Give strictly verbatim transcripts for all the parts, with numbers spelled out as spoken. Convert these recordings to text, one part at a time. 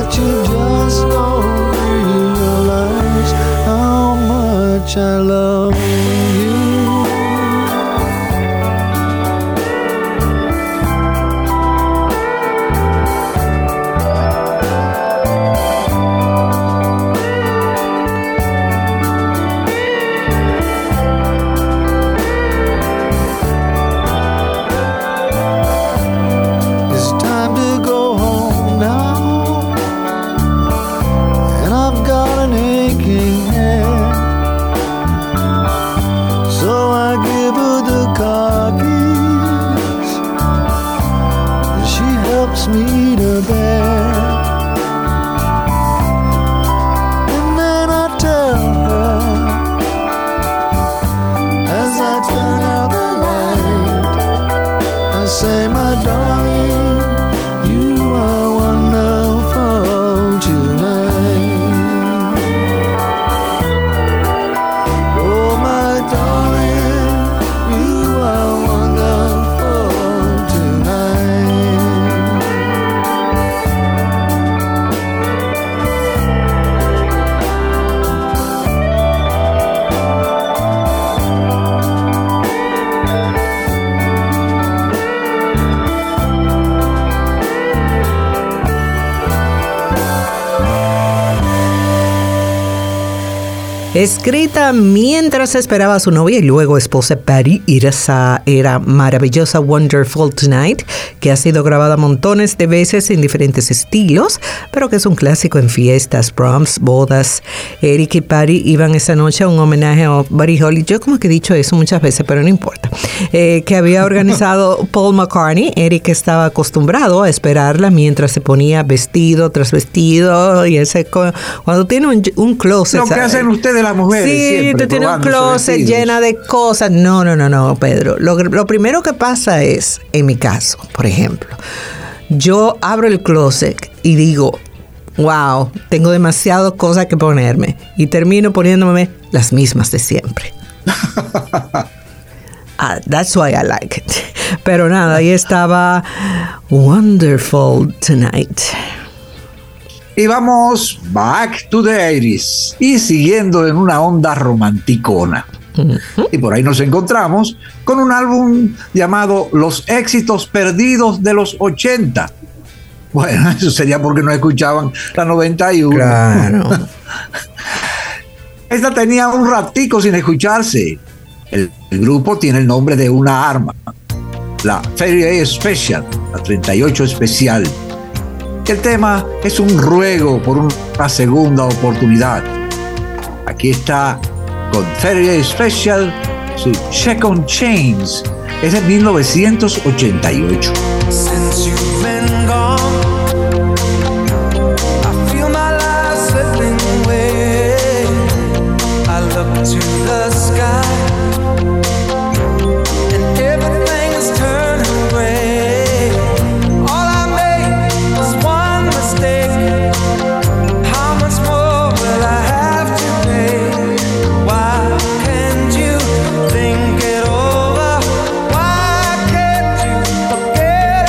But you just don't realize how much I love you. Me to bear, and then I tell her as I turn out the light, I say, my darling, you are wonderful tonight. Oh, my darling, you are wonderful tonight. Escrita mientras esperaba a su novia y luego esposa Patty, esa era maravillosa Wonderful Tonight, que ha sido grabada montones de veces en diferentes estilos, pero que es un clásico en fiestas, proms, bodas. Eric y Patty iban esa noche a un homenaje a Buddy Holly. Yo como que he dicho eso muchas veces, pero no importa. Eh, que había organizado Paul McCartney. Eric estaba acostumbrado a esperarla mientras se ponía vestido tras vestido. Y ese cuando tiene un, un closet. Lo que hacen ustedes las mujeres. Sí, siempre, tú tienes un closet llena de cosas. No, no, no, no, Pedro. Lo, lo primero que pasa es, en mi caso, por ejemplo, yo abro el closet y digo, wow, tengo demasiadas cosas que ponerme. Y termino poniéndome las mismas de siempre. Ah, that's why I like it. Pero nada, ahí estaba Wonderful Tonight. Y vamos back to the eighties y siguiendo en una onda romanticona. Uh-huh. Y por ahí nos encontramos con un álbum llamado Los éxitos perdidos de los ochenta. Bueno, eso sería porque no escuchaban la noventa y uno. Claro. Esta tenía un ratico sin escucharse. El, el grupo tiene el nombre de una arma, la thirty-eight Special, la treinta y ocho especial. El tema es un ruego por una segunda oportunidad. Aquí está con thirty-eight Special, su Check on Chains. Es de mil novecientos ochenta y ocho. Since you've been gone, I feel my life slipping away. I look to the sky and everything is turning gray. All I made was one mistake. How much more will I have to pay? Why can't you think it over? Why can't you forget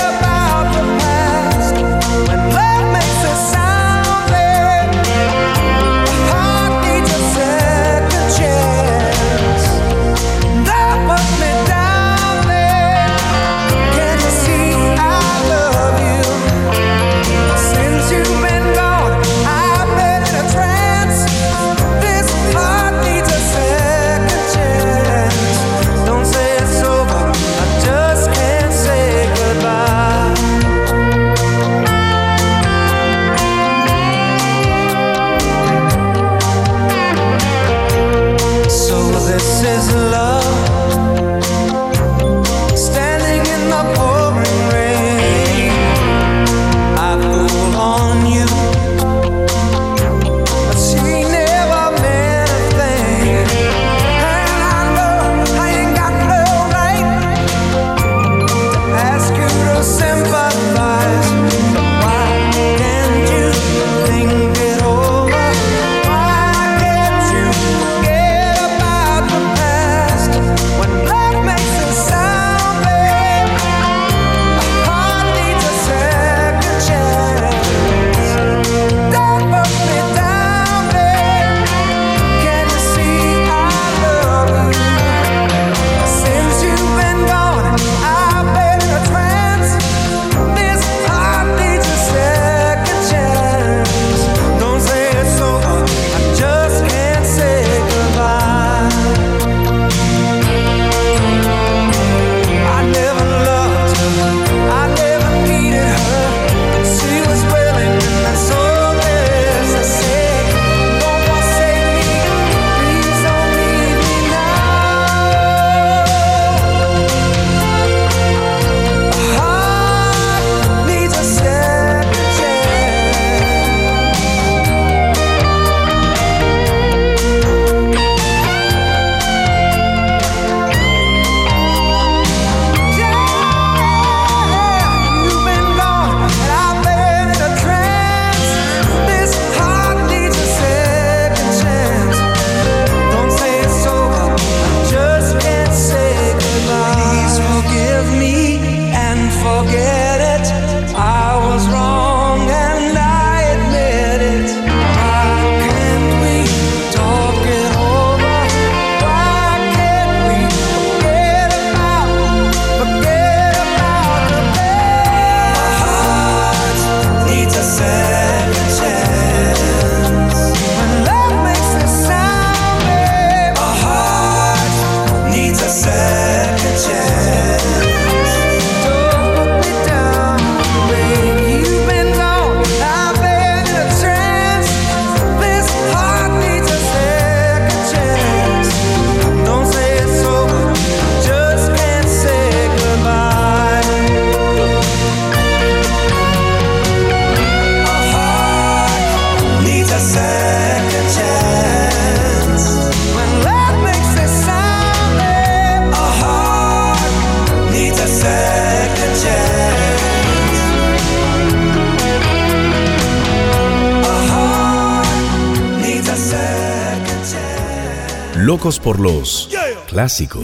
Locos por los clásicos.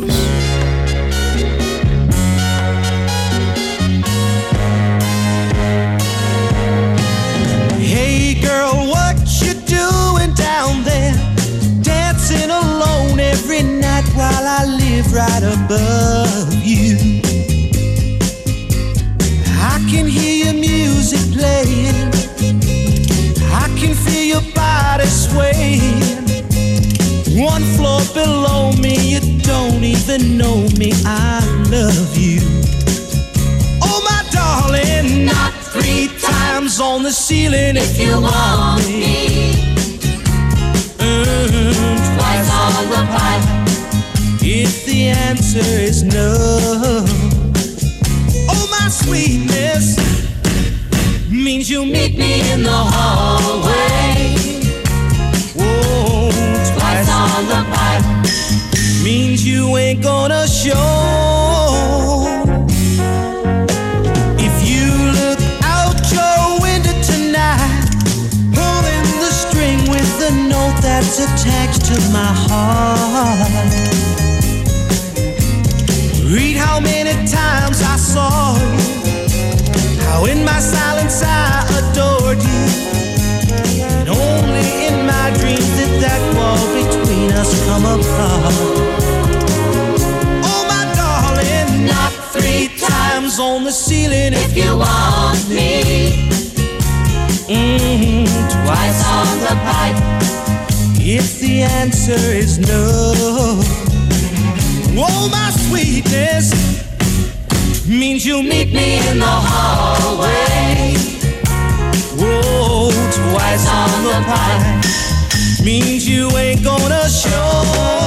Hey girl, what you doing down there? Dancing alone every night while I live right above you. I can hear your music playing, I can feel your body swaying. One floor below me, you don't even know me, I love you. Oh my darling, not three times on the ceiling if you want me. Mm, twice on the pipe if the answer is no. Oh my sweetness means you meet me in the hallway. Whoa, twice on the pipe means you ain't gonna show. If you look out your window tonight, pulling the string with the note that's attached to my heart, read how many times I saw you, how in my silence I adored you. And only in my dreams did that wall between us come apart. Oh my darling, knock three times on the ceiling if you want me. Mm-hmm, twice on the pipe if the answer is no. Oh my sweetness means you'll meet me in the hallway. Whoa, twice on the pipe means you ain't gonna show.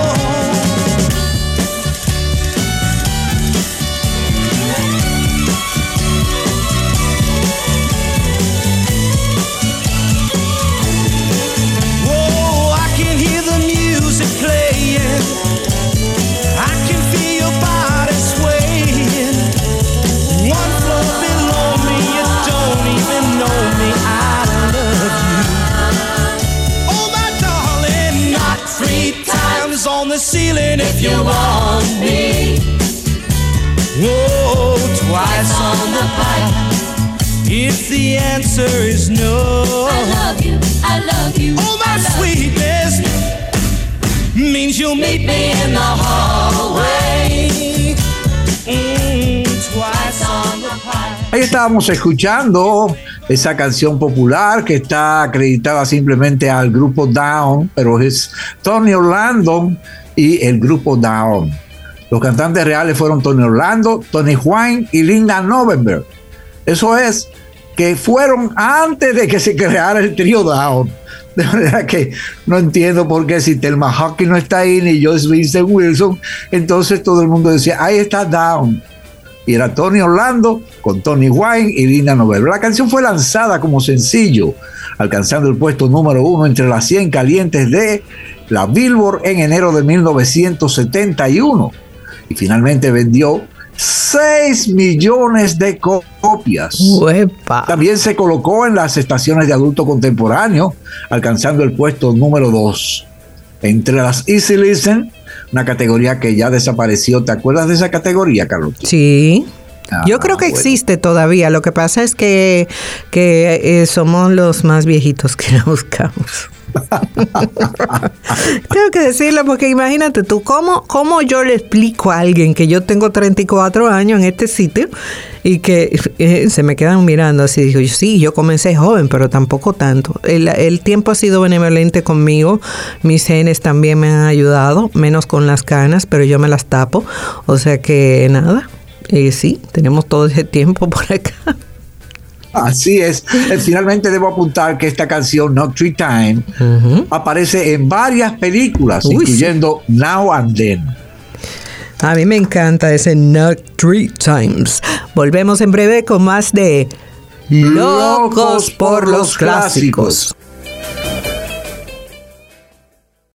Whoa, I can hear the music playing, I can feel your body swaying. One floor below me, you don't even know me, I love you. Oh my darling, knock three times on the ceiling if you want me. Whoa, twice on the pipe if the answer is no. I love you, I love you. Oh my sweetness means you'll meet me in the hallway. Mm, twice on the pipe. Ahí estábamos escuchando esa canción popular que está acreditada simplemente al grupo Down, pero es Tony Orlando y el grupo Down. Los cantantes reales fueron Tony Orlando, Tony Wine y Linda November. Eso es, que fueron antes de que se creara el trío Down. De manera que no entiendo por qué si Thelma Hawkins no está ahí ni Joyce Vincent Wilson, entonces todo el mundo decía, ahí está Down. Y era Tony Orlando con Tony Wine y Linda November. La canción fue lanzada como sencillo, alcanzando el puesto número uno entre las cien calientes de la Billboard en enero de mil novecientos setenta y uno. Y finalmente vendió seis millones de copias. Uepa. También se colocó en las estaciones de adulto contemporáneo, alcanzando el puesto número dos. Entre las Easy Listen, una categoría que ya desapareció. ¿Te acuerdas de esa categoría, Carlos? Sí. Ah, Yo creo que bueno. existe todavía. Lo que pasa es que, que eh, somos los más viejitos que la buscamos. Tengo que decirlo porque imagínate tú, ¿cómo, ¿cómo yo le explico a alguien que yo tengo treinta y cuatro años en este sitio y que eh, se me quedan mirando así? Digo, sí, yo comencé joven, pero tampoco tanto. El, el tiempo ha sido benevolente conmigo. Mis genes también me han ayudado, menos con las canas, pero yo me las tapo. O sea que nada, eh, sí, tenemos todo ese tiempo por acá. Así es. Finalmente debo apuntar que esta canción, Knock Three Times, uh-huh. aparece en varias películas, Uy, incluyendo sí. Now and Then. A mí me encanta ese Knock Three Times. Volvemos en breve con más de Locos, Locos por, por los clásicos. clásicos.